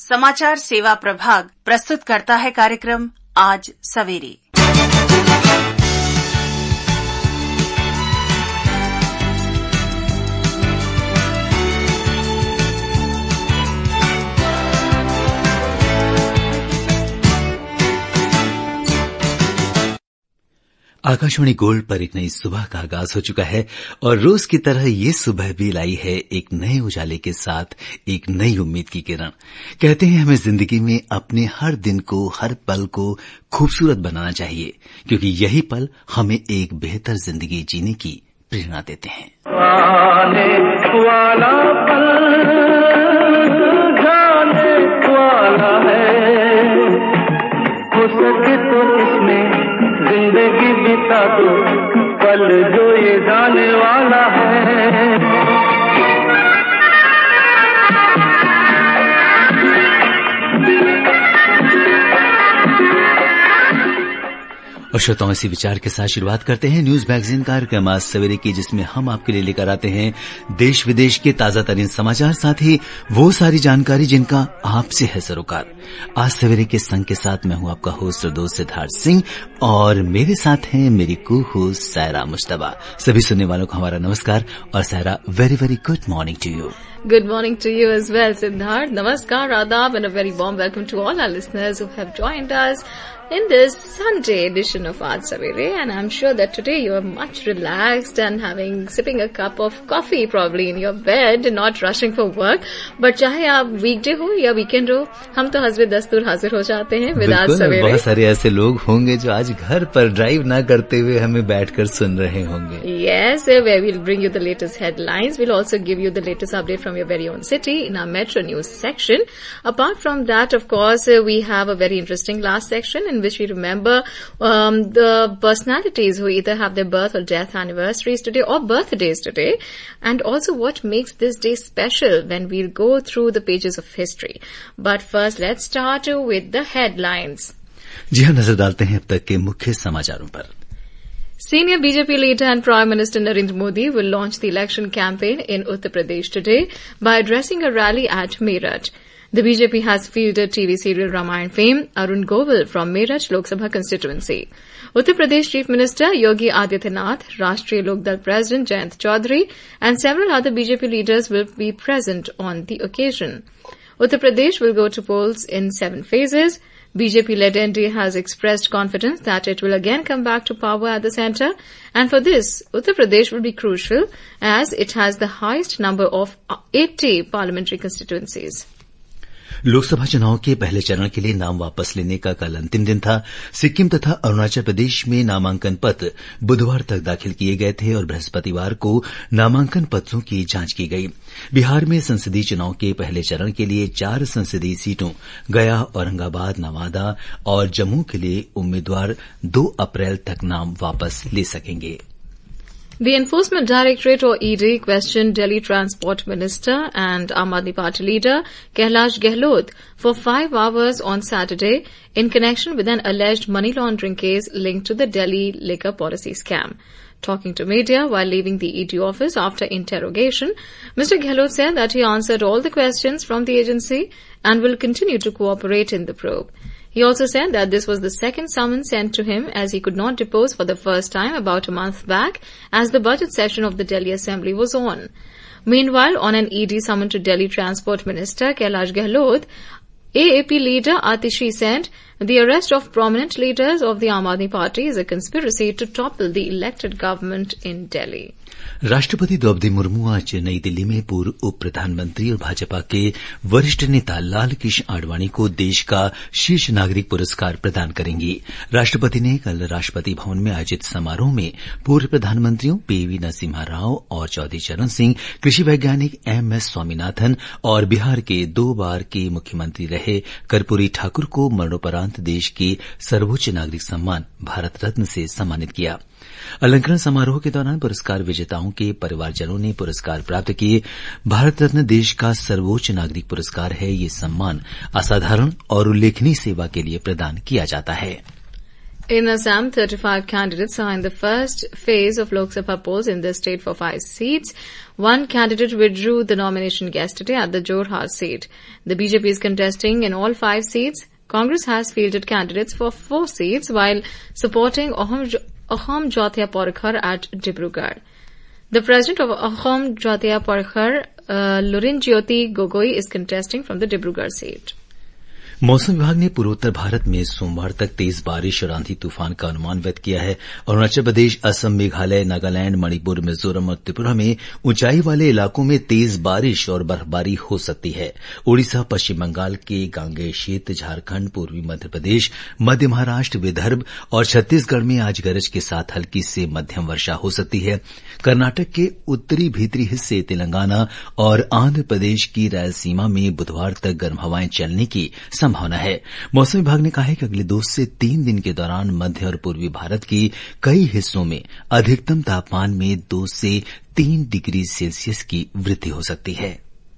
समाचार सेवा प्रभाग प्रस्तुत करता है कार्यक्रम आज सवेरे। आकाशवाणी गोल्ड पर एक नई सुबह का आगाज हो चुका है और रोज की तरह ये सुबह भी लाई है एक नए उजाले के साथ एक नई उम्मीद की किरण। कहते हैं हमें जिंदगी में अपने हर दिन को, हर पल को खूबसूरत बनाना चाहिए, क्योंकि यही पल हमें एक बेहतर जिंदगी जीने की प्रेरणा देते हैं। आने वाला पल जाने वाला है, हो सके तो इसमें जिंदगी बिता दो, पल जो ये जाने वाला है। और श्रोताओं, इसी विचार के साथ शुरुआत करते हैं न्यूज मैगजीन कार्यक्रम आज सवेरे की, जिसमें हम आपके लिए लेकर आते हैं देश विदेश के ताजा तरीन समाचार, साथ ही वो सारी जानकारी जिनका आपसे है सरोकार। आज सवेरे के संग के साथ मैं हूं आपका होस्ट और दोस्त सिद्धार्थ सिंह, और मेरे साथ हैं मेरी को होस्ट सायरा मुश्तबा। सभी सुनने वालों को हमारा नमस्कार, और Saira, very very good morning to you. Good morning to you as well, Siddharth. Namaskar, Adab, and a very warm welcome to all our listeners who have joined us in this Sunday edition of Aaj Savere. And I'm sure that today you are much relaxed and sipping a cup of coffee probably in your bed, not rushing for work. But चाहे आप weekday हो या weekend हो, हम तो हस्बे दस्तूर हाजिर हो जाते हैं with Aaj Savere. बहुत सारे ऐसे लोग होंगे जो आज घर पर ड्राइव ना करते हुए हमें बैठकर सुन रहे होंगे। Yes, where we'll bring you the latest headlines. We'll also give you the latest update from your very own city in our Metro News section. Apart from that, of course, we have a very interesting last section in which we remember the personalities who either have their birth or death anniversaries today or birthdays today, and also what makes this day special when we'll go through the pages of history. But first, let's start with the headlines. जी हाँ, नजर डालते हैं अब तक के मुख्य समाचारों पर। Senior BJP leader and Prime Minister Narendra Modi will launch the election campaign in Uttar Pradesh today by addressing a rally at Meerut. The BJP has fielded TV serial Ramayan fame Arun Govil from Meerut Lok Sabha constituency. Uttar Pradesh Chief Minister Yogi Adityanath, Rashtriya Lok Dal President Jayant Chaudhary, and several other BJP leaders will be present on the occasion. Uttar Pradesh will go to polls in 7 phases. BJP-led NDA has expressed confidence that it will again come back to power at the centre, and for this, Uttar Pradesh will be crucial as it has the highest number of 80 parliamentary constituencies. Lok Sabha चुनाव के पहले चरण के लिए नाम वापस लेने का कल अंतिम दिन था। सिक्किम तथा अरुणाचल प्रदेश में नामांकन पत्र बुधवार तक दाखिल किए गए थे और बृहस्पतिवार को नामांकन पत्रों की जांच की गई। बिहार में संसदीय चुनाव के पहले चरण के लिए 4 संसदीय सीटों गया, औरंगाबाद, नवादा और जम्मू के लिए उम्मीदवार 2 अप्रैल तक नाम वापस ले सकेंगे। The Enforcement Directorate or ED questioned Delhi Transport Minister and Aam Aadmi Party leader Kailash Gehlot for 5 hours on Saturday in connection with an alleged money laundering case linked to the Delhi liquor policy scam. Talking to media while leaving the ED office after interrogation, Mr. Gehlot said that he answered all the questions from the agency and will continue to cooperate in the probe. He also said that this was the second summons sent to him as he could not depose for the first time about a month back as the budget session of the Delhi Assembly was on. Meanwhile, on an ED summon to Delhi Transport Minister Kailash Gehlot, AAP leader Atishi said the arrest of prominent leaders of the Aam Aadmi Party is a conspiracy to topple the elected government in Delhi. राष्ट्रपति द्रौपदी मुर्मू आज नई दिल्ली में पूर्व उप प्रधानमंत्री और भाजपा के वरिष्ठ नेता लाल कृष्ण आडवाणी को देश का शीर्ष नागरिक पुरस्कार प्रदान करेंगी। राष्ट्रपति ने कल राष्ट्रपति भवन में आयोजित समारोह में पूर्व प्रधानमंत्रियों पीवी नरसिम्हा राव और चौधरी चरण सिंह, कृषि वैज्ञानिक एमएस स्वामीनाथन और बिहार के 2 बार के मुख्यमंत्री रहे कर्पूरी ठाकुर को मरणोपरांत देश के सर्वोच्च नागरिक सम्मान भारत रत्न से सम्मानित किया। अलंकरण समारोह के दौरान पुरस्कार विजेताओं के परिवारजनों ने पुरस्कार प्राप्त किए। भारत रत्न देश का सर्वोच्च नागरिक पुरस्कार है। ये सम्मान असाधारण और उल्लेखनीय सेवा के लिए प्रदान किया जाता है। In Assam, 35 candidates are in the first phase of Lok Sabha polls in the state for 5 seats. One candidate withdrew the nomination yesterday at the Jorhat seat. The BJP is contesting in all 5 seats. Congress has fielded candidates for 4 seats while supporting Ahom Jyotia Porkar at Dibrugarh. The president of Ahom Jyotia Porkar, Lurinjyoti Gogoi, is contesting from the Dibrugarh seat. मौसम विभाग ने पूर्वोत्तर भारत में सोमवार तक तेज बारिश और आंधी तूफान का अनुमान व्यक्त किया है। अरुणाचल प्रदेश, असम, मेघालय, नागालैंड, मणिपुर, मिजोरम और त्रिपुरा में ऊंचाई वाले इलाकों में तेज बारिश और बर्फबारी हो सकती है। ओडिशा, पश्चिम बंगाल के गांगेय क्षेत्र, झारखंड, पूर्वी मध्य प्रदेश, मध्य महाराष्ट्र, विदर्भ और छत्तीसगढ़ में आज गरज के साथ हल्की से मध्यम वर्षा हो सकती है। कर्नाटक के उत्तरी भीतरी हिस्से, तेलंगाना और आंध्र प्रदेश की रायलसीमा में बुधवार तक गर्म हवाएं चलने की संभावना है। मौसम विभाग ने कहा है कि अगले 2 से 3 दिन के दौरान मध्य और पूर्वी भारत के कई हिस्सों में अधिकतम तापमान में 2 से 3 डिग्री सेल्सियस की वृद्धि हो सकती है।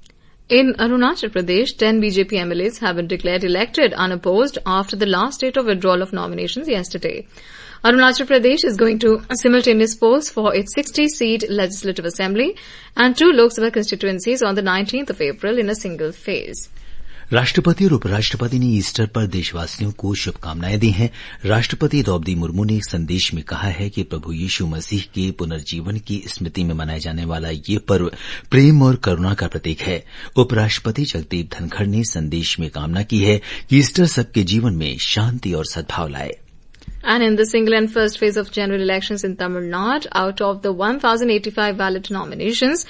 In Arunachal Pradesh, 10 BJP MLAs have been declared elected unopposed after the last date of withdrawal of nominations yesterday. Arunachal Pradesh is going to simultaneously pose for its 60-seat legislative assembly and 2 Lok Sabha constituencies on the 19th of April in a single phase. राष्ट्रपति और उपराष्ट्रपति ने Easter पर देशवासियों को शुभकामनाएं दी हैं। राष्ट्रपति द्रौपदी मुर्मू ने एक संदेश में कहा है कि प्रभु यीशु मसीह के पुनर्जीवन की स्मृति में मनाया जाने वाला ये पर्व प्रेम और करुणा का प्रतीक है। उपराष्ट्रपति जगदीप धनखड़ ने संदेश में कामना की है कि ईस्टर सबके जीवन में शांति और सद्भाव लाए। And in the single and first phase of general elections in Tamil Nadu, out of the 1,085 valid nominations,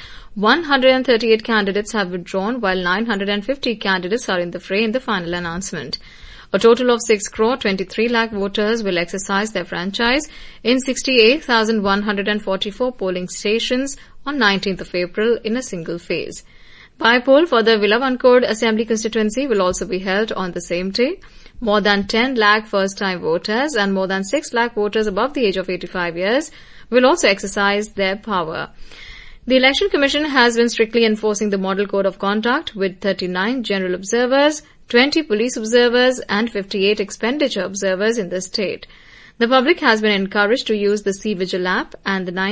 138 candidates have withdrawn, while 950 candidates are in the fray in the final announcement. A total of 6.23 lakh voters will exercise their franchise in 68,144 polling stations on 19th of April in a single phase. By-poll for the Vilavancord Assembly constituency will also be held on the same day. More than 10 lakh first-time voters and more than 6 lakh voters above the age of 85 years will also exercise their power. The Election Commission has been strictly enforcing the Model Code of Conduct with 39 general observers, 20 police observers and 58 expenditure observers in the state. The public has been encouraged to use the C-Vigil app and the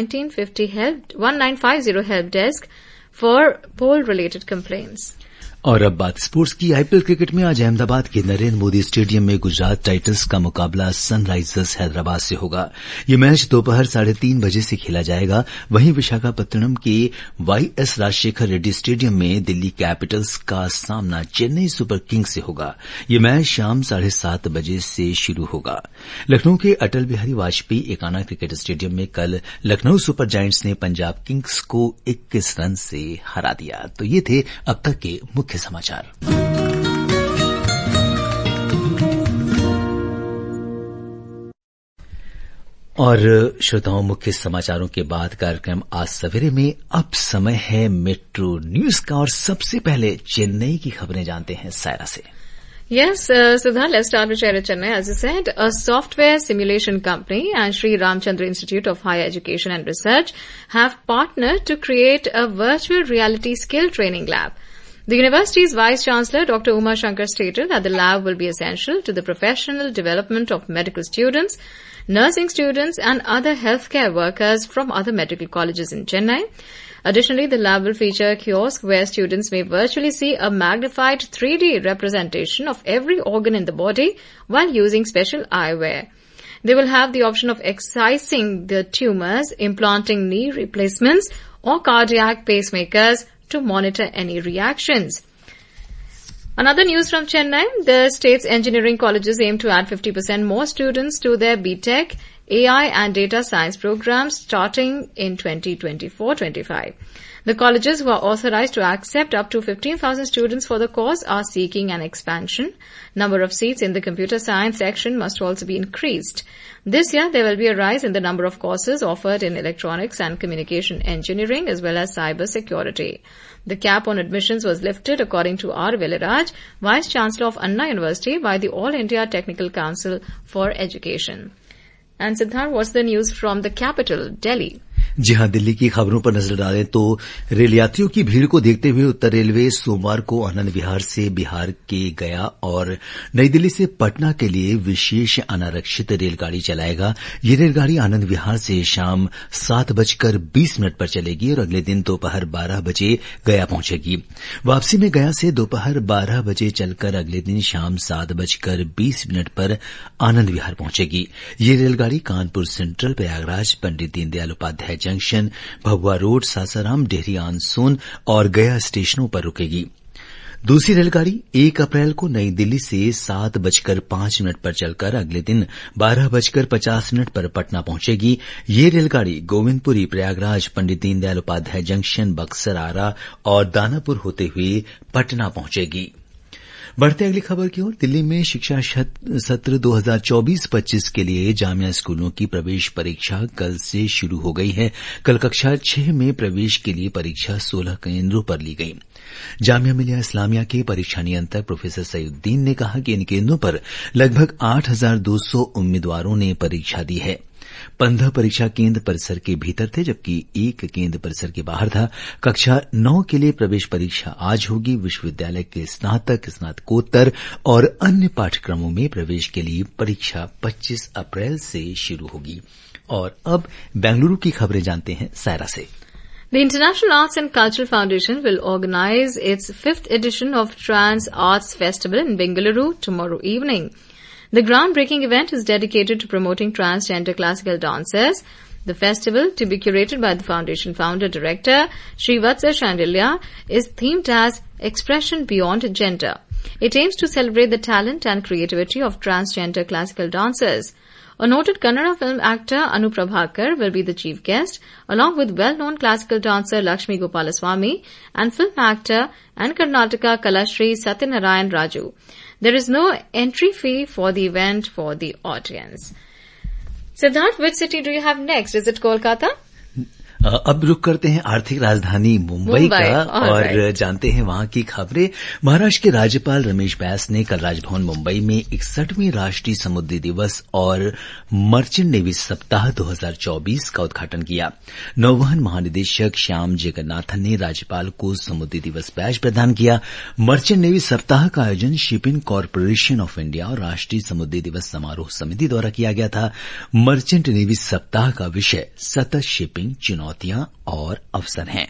1950 help desk for poll-related complaints. और अब बात sports की। IPL cricket में आज अहमदाबाद के Narendra Modi stadium में Gujarat Titans का मुकाबला सनराइजर्स हैदराबाद से होगा। ये मैच दोपहर 3:30 बजे से खेला जाएगा। वहीं विशाखापत्तनम के वाईएस राजशेखर रेड्डी स्टेडियम में दिल्ली कैपिटल्स का सामना चेन्नई सुपर किंग्स से होगा। ये मैच शाम 7:30 बजे से शुरू होगा। लखनऊ के अटल बिहारी वाजपेयी एकाना क्रिकेट स्टेडियम में कल लखनऊ सुपर जायंट्स ने पंजाब किंग्स को 21 रन से हरा दिया। तो ये थे अब तक के मुख्य समाचार। और श्रोताओं, मुख्य समाचारों के बाद कार्यक्रम आज सवेरे में अब समय है मेट्रो न्यूज का और सबसे पहले चेन्नई की खबरें जानते हैं सायरा से। Yes, Siddharth, let's start with Chaira Chennai. As you said, a software simulation company and Sri Ramchandra Institute of Higher Education and Research have partnered to create a virtual reality skill training lab. The university's Vice-Chancellor, Dr. Uma Shankar, stated that the lab will be essential to the professional development of medical students, nursing students and other healthcare workers from other medical colleges in Chennai. Additionally, the lab will feature a kiosk where students may virtually see a magnified 3D representation of every organ in the body while using special eyewear. They will have the option of excising the tumors, implanting knee replacements or cardiac pacemakers to monitor any reactions. Another news from Chennai, the state's engineering colleges aim to add 50% more students to their BTech, AI and data science programs starting in 2024-25. The colleges who are authorized to accept up to 15,000 students for the course are seeking an expansion. Number of seats in the computer science section must also be increased. This year, there will be a rise in the number of courses offered in electronics and communication engineering as well as cyber security. The cap on admissions was lifted, according to R. Velaraj, Vice-Chancellor of Anna University, by the All India Technical Council for Education. And Siddharth, what's the news from the capital, Delhi? जी हां, दिल्ली की खबरों पर नजर डालें तो rail यात्रियों की भीड़ को देखते हुए उत्तर रेलवे सोमवार को आनंद विहार से बिहार के गया और नई दिल्ली से पटना के लिए विशेष अनारक्षित रेलगाड़ी चलाएगा। ये रेलगाड़ी आनंद विहार से शाम 7:20 पर चलेगी और अगले दिन दोपहर 12 बजे गया पहुंचेगी। वापसी में गया से दोपहर 12 बजे चलकर अगले दिन शाम 7:20 पर आनंद विहार पहुंचेगी। ये रेलगाड़ी Kanpur central, Prayagraj, Pandit Deendayal Upadhyay junction, Bhabua road, Sasaram, Dehri on Sone और गया स्टेशनों पर रुकेगी। दूसरी रेलगाड़ी 1 अप्रैल को नई दिल्ली से 7:05 पर चलकर अगले दिन 12:50 पर पटना पहुंचेगी। ये रेलगाड़ी गोविंदपुरी, प्रयागराज, पंडित दीनदयाल उपाध्याय जंक्शन, बक्सर, आरा और दानापुर होते हुए पटना पहुंचेगी। बढ़ते अगली खबर की ओर। दिल्ली में शिक्षा सत्र 2024-25 के लिए जामिया स्कूलों की प्रवेश परीक्षा कल से शुरू हो गई है। कल कक्षा 6 में प्रवेश के लिए परीक्षा 16 केंद्रों पर ली गई। जामिया मिलिया इस्लामिया के परीक्षा नियंत्रक प्रोफेसर सईउद्दीन ने कहा कि इन केंद्रों पर लगभग 8,200 उम्मीदवारों ने परीक्षा दी है। 15 परीक्षा केंद्र परिसर के भीतर थे, जबकि 1 केंद्र परिसर के बाहर था। कक्षा 9 के लिए प्रवेश परीक्षा आज होगी। विश्वविद्यालय के स्नातक, स्नातकोत्तर और अन्य पाठ्यक्रमों में प्रवेश के लिए परीक्षा 25 अप्रैल से शुरू होगी। और अब बेंगलुरु की खबरें जानते हैं सायरा से। The International Arts and Cultural Foundation will organize its 5th edition of Trans Arts Festival in Bengaluru tomorrow evening. The groundbreaking event is dedicated to promoting transgender classical dancers. The festival, to be curated by the foundation founder-director Srivatsa Shandilya, is themed as Expression Beyond Gender. It aims to celebrate the talent and creativity of transgender classical dancers. A noted Kannada film actor Anu Prabhakar will be the chief guest, along with well-known classical dancer Lakshmi Gopalaswamy and film actor and Karnataka Kalashri Satyanarayan Raju. There is no entry fee for the event for the audience. Siddharth, which city do you have next? Is it Kolkata? अब रुक करते हैं आर्थिक राजधानी मुंबई का और जानते हैं वहां की खबरें। महाराष्ट्र के राज्यपाल रमेश बैस ने कल राजभवन मुंबई में 61वीं राष्ट्रीय समुद्री दिवस और मर्चेंट नेवी सप्ताह 2024 का उद्घाटन किया। नौवहन महानिदेशक श्याम जगन्नाथन ने राज्यपाल को समुद्री दिवस बैज प्रदान किया। मर्चेंट नेवी सप्ताह का आयोजन शिपिंग कॉरपोरेशन ऑफ इंडिया और राष्ट्रीय समुद्री दिवस समारोह समिति द्वारा किया गया था। मर्चेंट नेवी सप्ताह का विषय सतत शिपिंग, चुनौतियां और अवसर हैं।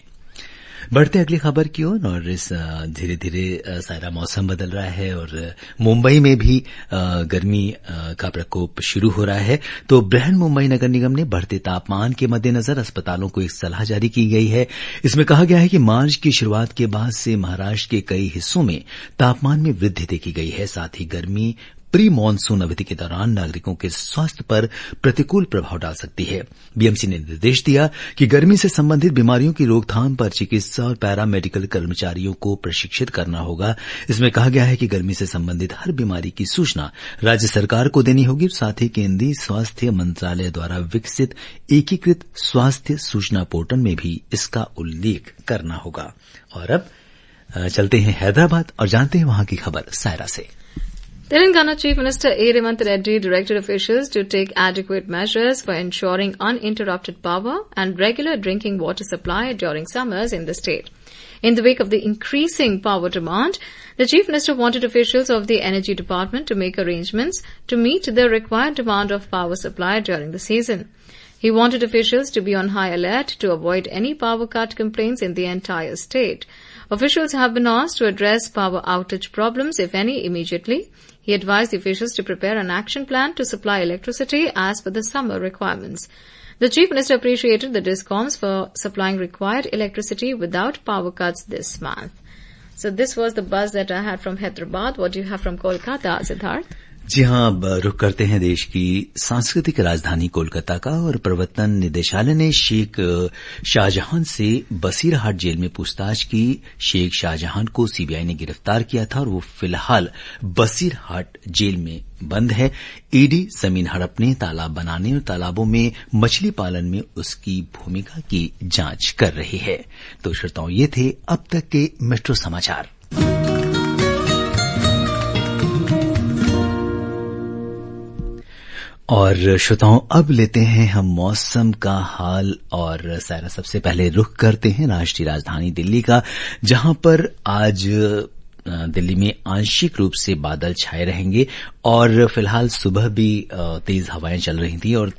बढ़ते अगली खबर की ओर। और इस धीरे धीरे सारा मौसम बदल रहा है और मुंबई में भी गर्मी का प्रकोप शुरू हो रहा है। तो बृहन मुंबई नगर निगम ने बढ़ते तापमान के मद्देनजर अस्पतालों को एक सलाह जारी की गई है। इसमें कहा गया है कि मार्च की शुरुआत के बाद से महाराष्ट्र के कई हिस्सों में तापमान में वृद्धि देखी गई है। साथ ही गर्मी प्री मानसून अवधि के दौरान नागरिकों के स्वास्थ्य पर प्रतिकूल प्रभाव डाल सकती है। बीएमसी ने निर्देश दिया कि गर्मी से संबंधित बीमारियों की रोकथाम पर चिकित्सा और पैरा मेडिकल कर्मचारियों को प्रशिक्षित करना होगा। इसमें कहा गया है कि गर्मी से संबंधित हर बीमारी की सूचना राज्य सरकार को देनी होगी। साथ ही केंद्रीय स्वास्थ्य मंत्रालय द्वारा विकसित एकीकृत स्वास्थ्य सूचना पोर्टल में भी इसका उल्लेख करना होगा। और अब चलते हैं हैदराबाद और जानते हैं वहां की खबर सायरा से। Telangana Chief Minister A. Revanth Reddy directed officials to take adequate measures for ensuring uninterrupted power and regular drinking water supply during summers in the state. In the wake of the increasing power demand, the Chief Minister wanted officials of the Energy Department to make arrangements to meet the required demand of power supply during the season. He wanted officials to be on high alert to avoid any power cut complaints in the entire state. Officials have been asked to address power outage problems, if any, immediately. He advised the officials to prepare an action plan to supply electricity as per the summer requirements. The Chief Minister appreciated the DISCOMs for supplying required electricity without power cuts this month. So this was the buzz that I had from Hyderabad. What do you have from Kolkata, Siddharth? जी हां, अब रुक करते हैं देश की सांस्कृतिक राजधानी कोलकाता का। और प्रवर्तन निदेशालय ने शेख शाहजहां से बसीरहाट जेल में पूछताछ की। शेख शाहजहां को सीबीआई ने गिरफ्तार किया था और वो फिलहाल बसीरहाट जेल में बंद है। ईडी जमीन हड़पने, तालाब बनाने और तालाबों में मछली पालन में उसकी भूमिका की जांच कर रही है। तो श्रोताओं, ये थे अब तक के मेट्रो समाचार। और श्रोताओं, अब लेते हैं हम मौसम का हाल और सारा सबसे पहले रुख करते हैं राष्ट्रीय राजधानी दिल्ली का, जहां पर आज दिल्ली में आंशिक रूप से बादल छाए रहेंगे और फिलहाल सुबह भी तेज हवाएं चल रही थी और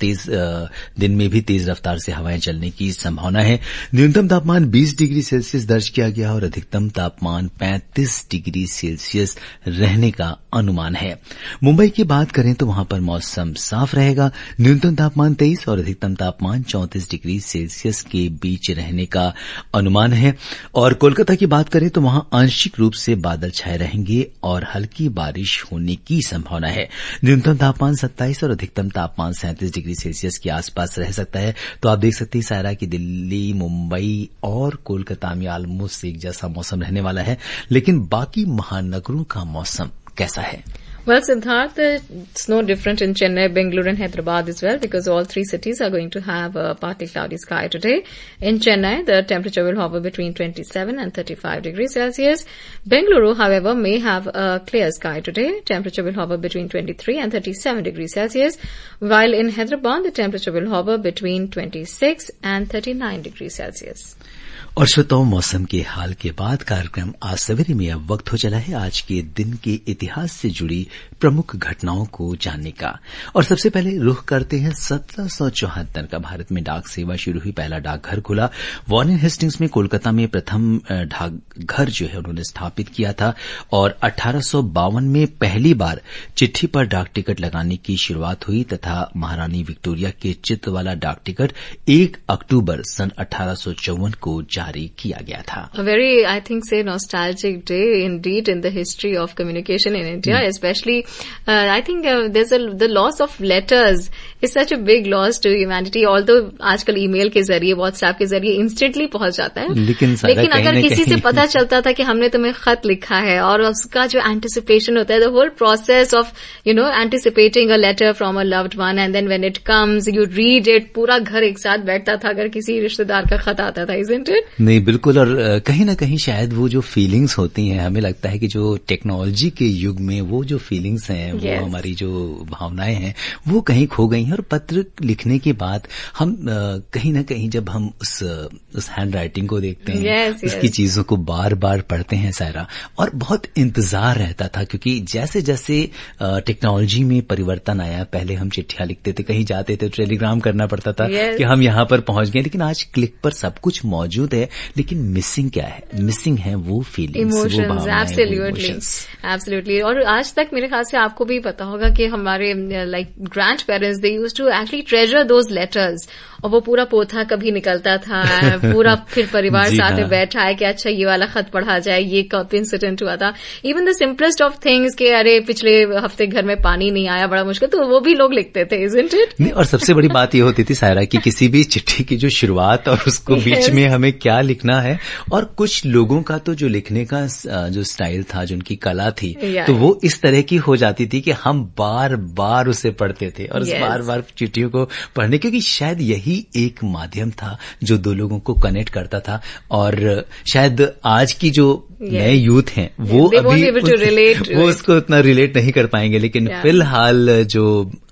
दिन में भी तेज रफ्तार से हवाएं चलने की संभावना है। न्यूनतम तापमान 20 डिग्री सेल्सियस दर्ज किया गया और अधिकतम तापमान 35 डिग्री सेल्सियस रहने का अनुमान है। मुंबई की बात करें तो वहां पर मौसम साफ रहेगा। न्यूनतम तापमान 23 और अधिकतम तापमान 34 डिग्री सेल्सियस के बीच रहने का अनुमान है। और कोलकाता की बात करें तो वहां आंशिक रूप से बादल छाए रहेंगे और हल्की बारिश होने की संभावना है। न्यूनतम तापमान 27 और अधिकतम तापमान 37 डिग्री सेल्सियस के आसपास रह सकता है। तो आप देख सकते हैं सायरा की दिल्ली, मुंबई और कोलकाता में ऑलमोस्ट एक जैसा मौसम रहने वाला है, लेकिन बाकी महानगरों का मौसम कैसा है? Well, Siddharth, it's no different in Chennai, Bengaluru and Hyderabad as well, because all three cities are going to have a partly cloudy sky today. In Chennai, the temperature will hover between 27 and 35 degrees Celsius. Bengaluru, however, may have a clear sky today. Temperature will hover between 23 and 37 degrees Celsius, while in Hyderabad, the temperature will hover between 26 and 39 degrees Celsius. और श्रोताओं, मौसम के हाल के बाद कार्यक्रम आज सवेरे में अब वक्त हो चला है आज के दिन के इतिहास से जुड़ी प्रमुख घटनाओं को जानने का। और सबसे पहले रुख करते हैं 1774 का भारत में डाक सेवा शुरू हुई, पहला डाकघर खुला। वॉरेन हेस्टिंग्स में कोलकाता में प्रथम डाकघर जो है उन्होंने स्थापित किया था और 1852 में पहली बार चिट्ठी पर डाक टिकट लगाने की शुरुआत हुई तथा महारानी विक्टोरिया के चित्र वाला डाक टिकट 1 अक्टूबर सन 1854 को जारी किया गया था। A very, I think, say nostalgic day indeed in the history of communication in India, especially I think the loss of letters is such a big loss to humanity. Although आजकल email के जरिए, WhatsApp के जरिए instantly पहुंच जाता है, लेकिन अगर किसी से पता चलता था कि हमने तुम्हें खत लिखा है और उसका जो एंटिसिपेशन होता है, the whole process of anticipating a letter from a loved one and then when it comes you read it, पूरा घर एक साथ बैठता था अगर किसी रिश्तेदार का खत आता था, isn't it? नहीं, बिल्कुल। और कहीं ना कहीं शायद वो जो फीलिंग्स होती हैं, हमें लगता है कि जो टेक्नोलॉजी के युग में वो जो फीलिंग्स हैं, वो हमारी जो भावनाएं हैं, वो कहीं खो गई हैं। और पत्र लिखने के बाद हम कहीं ना कहीं जब हम उस हैंड राइटिंग को देखते हैं, उसकी चीजों को बार बार पढ़ते हैं सायरा, और बहुत इंतजार रहता था क्योंकि जैसे जैसे टेक्नोलॉजी में परिवर्तन आया, पहले हम चिट्ठियां लिखते थे, कहीं जाते थे, टेलीग्राम करना पड़ता था कि हम यहाँ पर पहुंच गए, लेकिन आज क्लिक पर सब कुछ मौजूद है। लेकिन मिसिंग क्या है? मिसिंग है वो फीलिंग्स, वो भावनाएं, एब्सोल्युटली। और आज तक मेरे ख्याल से आपको भी पता होगा कि हमारे like grandparents they used to actually treasure those letters, और वो पूरा पोथा कभी निकलता था, पूरा फिर परिवार साथ में बैठा है कि अच्छा ये वाला खत पढ़ा जाए, ये कब इंसिडेंट हुआ था। Even the simplest of things कि अरे पिछले हफ्ते घर में पानी नहीं आया, बड़ा मुश्किल, तो वो भी लोग लिखते थे, isn't it? नहीं, और सबसे बड़ी बात ये होती थी सायरा कि किसी भी चिट्ठी की जो शुरुआत और उसको बीच में हमें क्या लिखना है, और कुछ लोगों का तो जो लिखने का जो स्टाइल था, जो उनकी कला थी, तो वो इस तरह की हो जाती थी कि हम बार बार उसे पढ़ते थे और बार बार चिट्ठियों को पढ़ने, क्योंकि शायद यही एक माध्यम था जो दो लोगों को कनेक्ट करता था। और शायद आज की जो नए यूथ हैं वो अभी वो उसको उतना रिलेट नहीं कर पाएंगे, लेकिन फिलहाल जो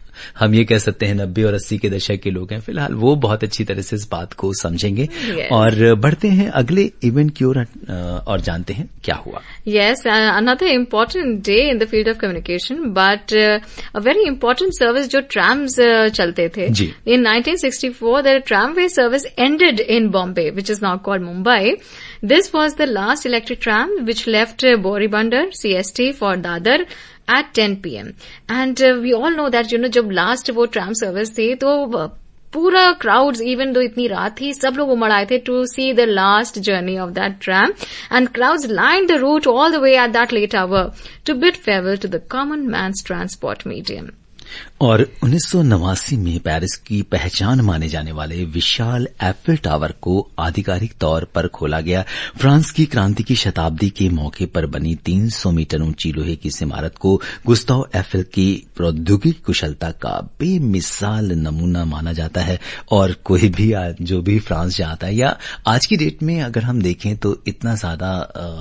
हम ये कह सकते हैं 90 और 80 के दशक के लोग हैं, फिलहाल वो बहुत अच्छी तरह से इस बात को समझेंगे। और बढ़ते हैं अगले इवेंट की ओर और जानते हैं क्या हुआ। Yes, another important day in the field of communication, but a very important service जो trams चलते थे। In 1964, the tramway service ended in Bombay, which is now called Mumbai. This was the last electric tram which left Boribandar CST for Dadar at 10 p.m. And we all know that, जब last वो tram service थी तो पूरा crowds, even though इतनी रात थी, सब लोग उमड़ आए थे to see the last journey of that tram, and crowds lined the route all the way at that late hour to bid farewell to the common man's transport medium. और 1989 में पेरिस की पहचान माने जाने वाले विशाल एफिल टावर को आधिकारिक तौर पर खोला गया। फ्रांस की क्रांति की शताब्दी के मौके पर बनी 300 मीटर ऊंची लोहे की इस इमारत को गुस्ताव एफिल की प्रौद्योगिकी कुशलता का बेमिसाल नमूना माना जाता है। और कोई भी जो भी फ्रांस जाता है, या आज की डेट में अगर हम देखें तो इतना ज्यादा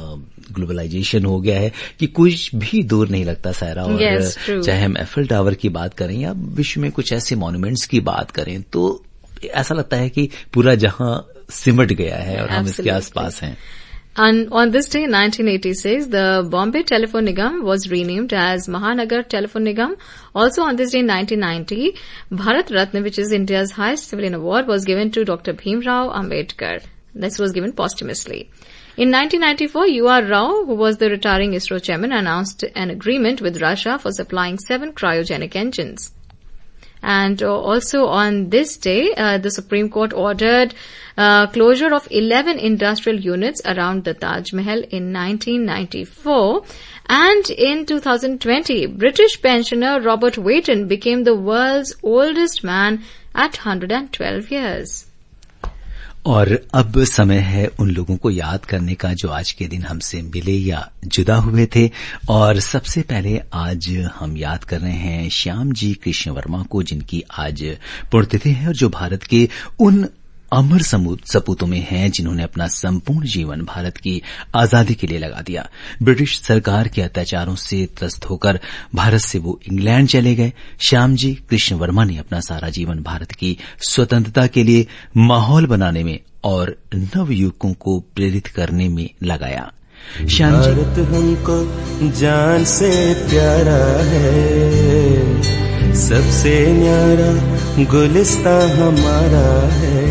ग्लोबलाइजेशन हो गया है कि कुछ भी दूर नहीं लगता सायरा। और चाहे हम एफिल टावर की बात करें या विश्व में कुछ ऐसे मॉन्यूमेंट्स की बात करें तो ऐसा लगता है कि पूरा जहां सिमट गया है और हम इसके आसपास हैं। And on this day, 1986, the Bombay Telephone Nigam was renamed as Mahanagar Telephone Nigam. Also on this day, 1990, Bharat Ratna, which is India's highest civilian award, was given to Dr. Bhimrao Ambedkar. This was given posthumously. In 1994, U.R. Rao, who was the retiring ISRO chairman, announced an agreement with Russia for supplying 7 cryogenic engines. And also on this day, the Supreme Court ordered closure of 11 industrial units around the Taj Mahal in 1994. And in 2020, British pensioner Robert Wheaton became the world's oldest man at 112 years. और अब समय है उन लोगों को याद करने का जो आज के दिन हमसे मिले या जुदा हुए थे। और सबसे पहले आज हम याद कर रहे हैं श्याम जी कृष्ण वर्मा को, जिनकी आज पुण्यतिथि है और जो भारत के उन अमर सपूतों में हैं जिन्होंने अपना संपूर्ण जीवन भारत की आजादी के लिए लगा दिया। ब्रिटिश सरकार के अत्याचारों से त्रस्त होकर भारत से वो इंग्लैंड चले गए। श्याम जी कृष्ण वर्मा ने अपना सारा जीवन भारत की स्वतंत्रता के लिए माहौल बनाने में और नवयुवकों को प्रेरित करने में लगाया। श्याम जी भारत हमको जान से प्यारा है, सबसे न्यारा गुलिस्तां हमारा है।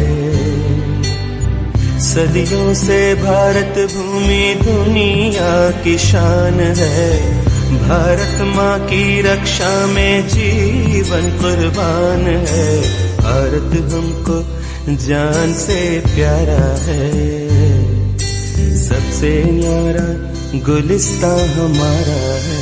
सदियों से भारत भूमि दुनिया की शान है, भारत माँ की रक्षा में जीवन कुर्बान है। भारत हमको जान से प्यारा है, सबसे न्यारा गुलिस्तां हमारा है।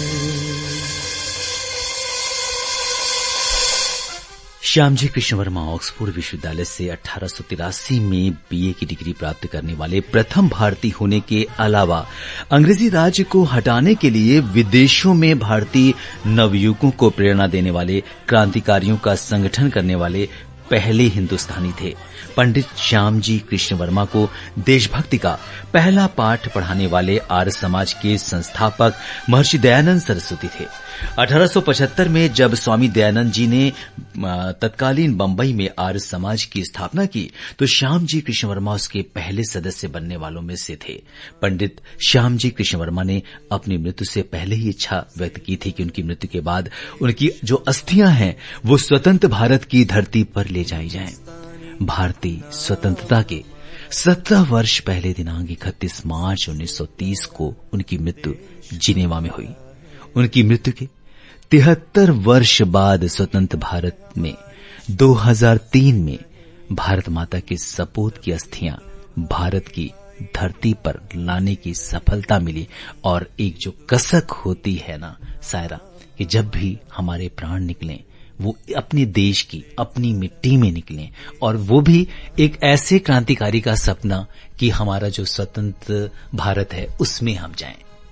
श्याम जी कृष्ण वर्मा ऑक्सफोर्ड विश्वविद्यालय से 1883 में बीए की डिग्री प्राप्त करने वाले प्रथम भारतीय होने के अलावा अंग्रेजी राज को हटाने के लिए विदेशों में भारतीय नवयुवकों को प्रेरणा देने वाले क्रांतिकारियों का संगठन करने वाले पहले हिंदुस्तानी थे। पंडित श्याम जी कृष्ण वर्मा को देशभक्ति का पहला पाठ पढ़ाने वाले आर्य समाज के संस्थापक महर्षि दयानंद सरस्वती थे। 1875 में जब स्वामी दयानंद जी ने तत्कालीन बंबई में आर्य समाज की स्थापना की तो श्याम जी कृष्ण वर्मा उसके पहले सदस्य बनने वालों में से थे। पंडित श्याम जी कृष्ण वर्मा ने अपनी मृत्यु से पहले ही इच्छा व्यक्त की थी कि उनकी मृत्यु के बाद उनकी जो अस्थियां हैं वो स्वतंत्र भारत की धरती पर ले जाई जाएं। भारतीय स्वतंत्रता के 17 वर्ष पहले दिनांक 31 मार्च 1930 को उनकी मृत्यु जिनेवा में हुई। उनकी मृत्यु के 73 वर्ष बाद स्वतंत्र भारत में 2003 में भारत माता के सपूत की अस्थियां भारत की धरती पर लाने की सफलता मिली। और एक जो कसक होती है ना सायरा, कि जब भी हमारे प्राण निकलें वो अपने देश की अपनी मिट्टी में निकलें, और वो भी एक ऐसे क्रांतिकारी का सपना कि हमारा जो स्वतंत्र भारत है उसमें हम जाएं।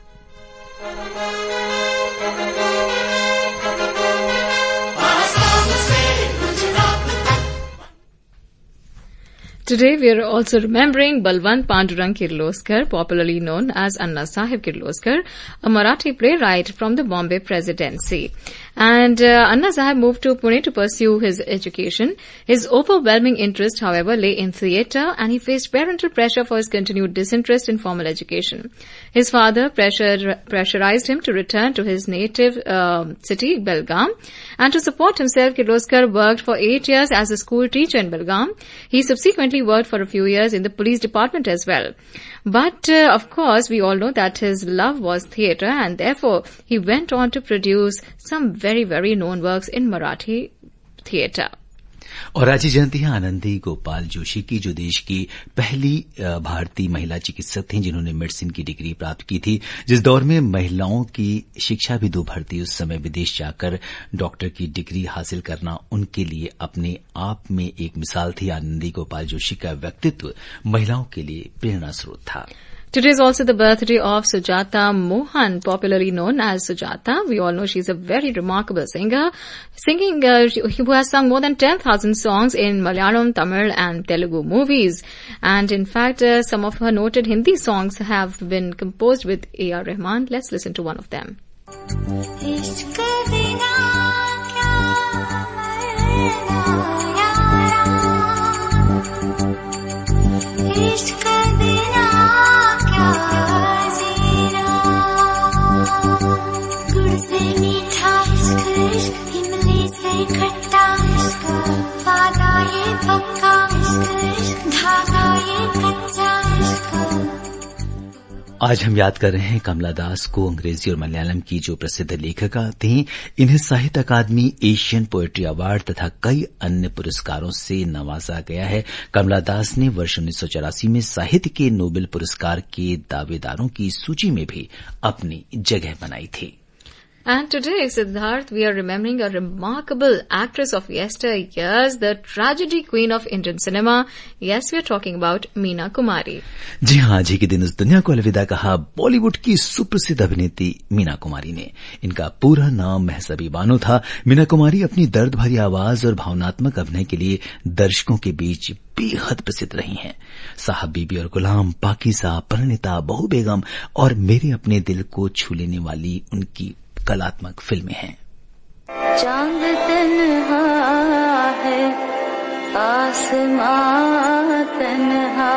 Today we are also remembering Balwant Pandurang Kirloskar, popularly known as Anna Sahib Kirloskar, a Marathi playwright from the Bombay Presidency. And Anna Sahib moved to Pune to pursue his education. His overwhelming interest, however, lay in theatre, and he faced parental pressure for his continued disinterest in formal education. His father pressurized him to return to his native city, Belgaum, and to support himself, Kirloskar worked for 8 years as a school teacher in Belgaum. He subsequently worked for a few years in the police department as well. But, of course, we all know that his love was theatre, and therefore he went on to produce some very, very known works in Marathi theatre. और आज ही जयंती है आनंदी गोपाल जोशी की, जो देश की पहली भारतीय महिला चिकित्सक थीं जिन्होंने मेडिसिन की डिग्री प्राप्त की थी। जिस दौर में महिलाओं की शिक्षा भी दुभर थी, उस समय विदेश जाकर डॉक्टर की डिग्री हासिल करना उनके लिए अपने आप में एक मिसाल थी। आनंदी गोपाल जोशी का व्यक्तित्व महिलाओं के लिए प्रेरणा स्रोत था। Today is also the birthday of Sujata Mohan, popularly known as Sujata. We all know she's a very remarkable singer, who has sung more than 10,000 songs in Malayalam, Tamil and Telugu movies. And in fact, some of her noted Hindi songs have been composed with A.R. Rahman. Let's listen to one of them. आज हम याद कर रहे हैं कमला दास को, अंग्रेजी और मलयालम की जो प्रसिद्ध लेखिका थीं। इन्हें साहित्य अकादमी, एशियन पोएट्री अवार्ड तथा कई अन्य पुरस्कारों से नवाजा गया है। कमला दास ने वर्ष 1984 में साहित्य के नोबेल पुरस्कार के दावेदारों की सूची में भी अपनी जगह बनाई थी। And today, Siddharth, we are remembering a remarkable actress of yesteryears, the tragedy queen of Indian cinema. Yes, we are talking about Meena Kumari. जी हाँ, आज ही के दिन इस दुनिया को अलविदा कहा बॉलीवुड की सुप्रसिद्ध अभिनेत्री मीना कुमारी ने। इनका पूरा नाम महज़बी बानो था। मीना कुमारी अपनी दर्द भरी आवाज और भावनात्मक अभिनय के लिए दर्शकों के बीच बेहद प्रसिद्ध रही हैं। साहब बीबी और गुलाम, पाकीज़ा, परिणीता, बहू बेगम और मेरे अपने दिल को छू लेने वाली उनकी कलात्मक फिल्में हैं। चांद तन्हा है, आसमां तन्हा,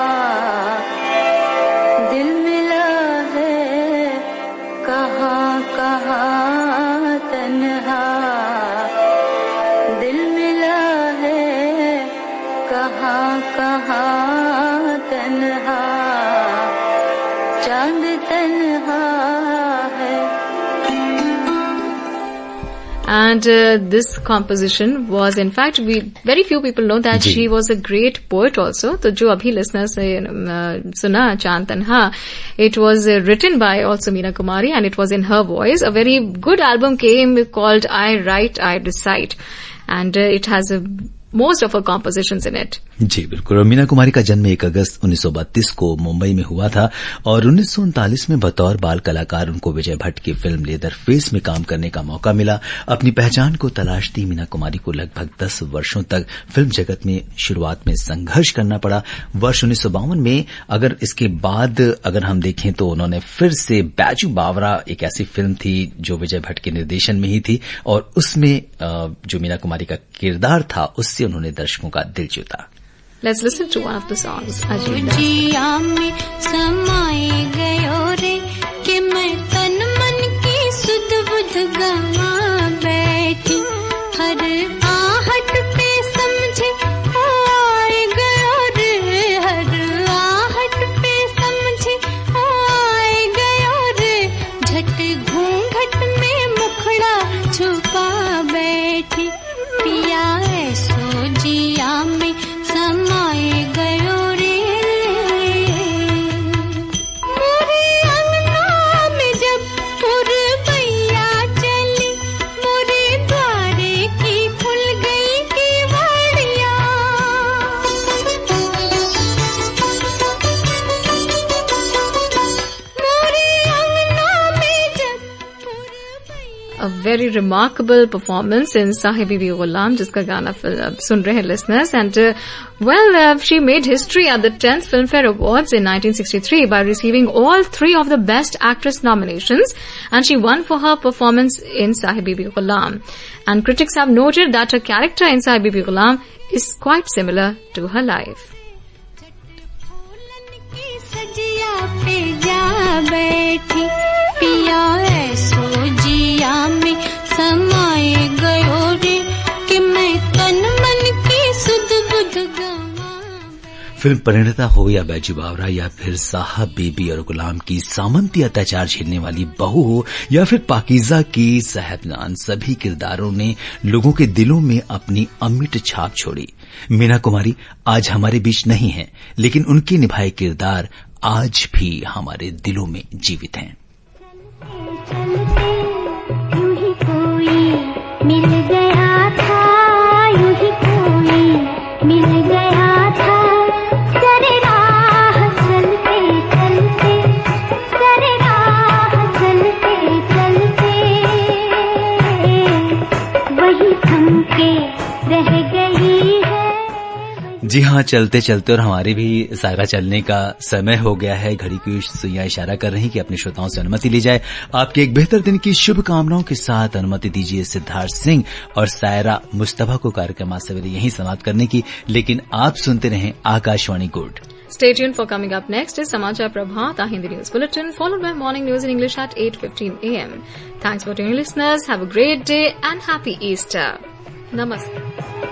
दिल मिला है कहाँ कहाँ तन्हा, दिल मिला है कहाँ कहाँ तन्हा, चांद तन्हा है। And this composition was, in fact, very few people know that she was a great poet also. So, जो अभी listeners सुना चांद तन्हा, it was written by also Meena Kumari and it was in her voice. A very good album came called I Write, I Recite, and it has most of her compositions in it. जी बिल्कुल। और मीना कुमारी का जन्म 1 अगस्त 1932 को मुंबई में हुआ था और 1939 में बतौर बाल कलाकार उनको विजय भट्ट की फिल्म लेदर फेस में काम करने का मौका मिला। अपनी पहचान को तलाशती मीना कुमारी को लगभग 10 वर्षों तक फिल्म जगत में शुरुआत में संघर्ष करना पड़ा। वर्ष 1952 में अगर इसके बाद अगर हम देखें तो उन्होंने फिर से बैजू बावरा, एक ऐसी फिल्म थी जो विजय भट्ट के निर्देशन में ही थी और उसमें जो मीना कुमारी का किरदार था उससे उन्होंने दर्शकों का दिल जीता। Let's listen to one of the songs. जिया में समाए गयो रे कि मैं तन मन की सुध बुध गवा बैठी, हर आहट पे समझे आए गयो रे, हर आहट पे समझे आए गयो रे, झट घूंघट में मुखड़ा छुपा बैठी, पिया ऐसो जिया में समाए गयो रे, मोरे अंगना में जब पुरवैया चली, मोरे द्वारे की खुल गई केवड़िया, मोरे अंगना में जब पुरवैया। A very remarkable performance in Sahibi Bi Ghulam, जिसका गाना सुन रहे हैं listeners. And she made history at the 10th Filmfare Awards in 1963 by receiving all 3 of the Best Actress nominations, and she won for her performance in Sahibi Bi Ghulam. And critics have noted that her character in Sahibi Bi Ghulam is quite similar to her life. समाए गयो रे कि मैं तन मन की सुध बुध गवा। फिल्म परिणीता हो या बैजू बावरा या फिर साहब बीबी और गुलाम की सामंती अत्याचार झेलने वाली बहू हो या फिर पाकीज़ा की साहबजान, सभी किरदारों ने लोगों के दिलों में अपनी अमिट छाप छोड़ी। मीना कुमारी आज हमारे बीच नहीं है, लेकिन उनके निभाए किरदार आज भी हमारे दिलों में जीवित हैं। मिल गया था, यूं ही कोई मिल गया था, तेरे राह चलते चलते जी हाँ, चलते चलते और हमारे भी सारा चलने का समय हो गया है। घड़ी की सुइयां इशारा कर रही कि अपने श्रोताओं से अनुमति ली जाए। आपके एक बेहतर दिन की शुभकामनाओं के साथ अनुमति दीजिए सिद्धार्थ सिंह और सायरा मुस्तफा को कार्यक्रम आज सवेरे यहीं समाप्त करने की, लेकिन आप सुनते रहें Akashvani good. Stay tuned for coming up next is Samachar Prabhat, our Hindi news bulletin, followed by morning news in English at 8:15 a.m. Thanks for tuning, listeners. Have a great day and happy Easter. Namaste.